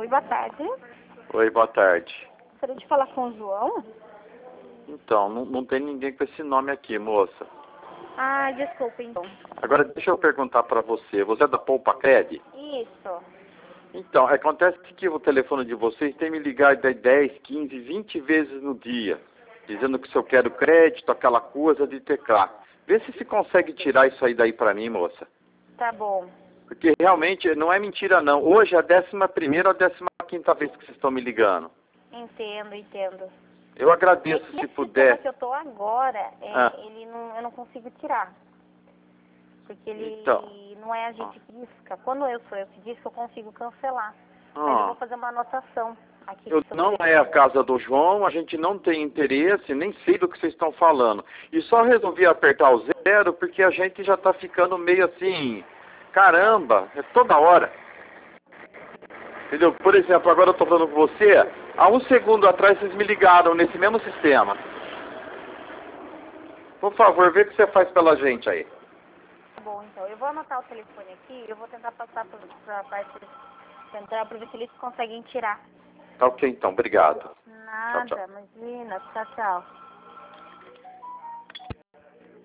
Oi, boa tarde. Oi, boa tarde. Gostaria de falar com o João? Então, não tem ninguém com esse nome aqui, moça. Ah, desculpa, então. Agora, deixa eu perguntar para você. Você é da Poupa Cred? Isso. Então, acontece que o telefone de vocês tem me ligado 10, 15, 20 vezes no dia, dizendo que se eu quero crédito, aquela coisa de teclar. Vê se consegue tirar isso aí daí para mim, moça. Tá bom. Porque realmente não é mentira, não. Hoje é a 11ª ou a 15ª vez que vocês estão me ligando. Entendo. Eu agradeço Esse se sistema puder. que eu tô agora, Ah. eu não consigo tirar. Porque ele Então. não é a gente que disca. Quando sou eu que disco, eu consigo cancelar. Mas eu Ah. vou fazer uma anotação aqui. Não é a casa do João, a gente não tem interesse, nem sei do que vocês estão falando. E só resolvi apertar o 0 porque a gente já está ficando meio assim, caramba, é toda hora. Entendeu? Por exemplo, agora eu estou falando com você, há um segundo atrás vocês me ligaram nesse mesmo sistema. Por favor, vê o que você faz pela gente aí. Tá bom, então. Eu vou anotar o telefone aqui e eu vou tentar passar para a parte central para ver se eles conseguem tirar. Tá ok então, obrigado. Nada, Tchau. imagina. Tchau.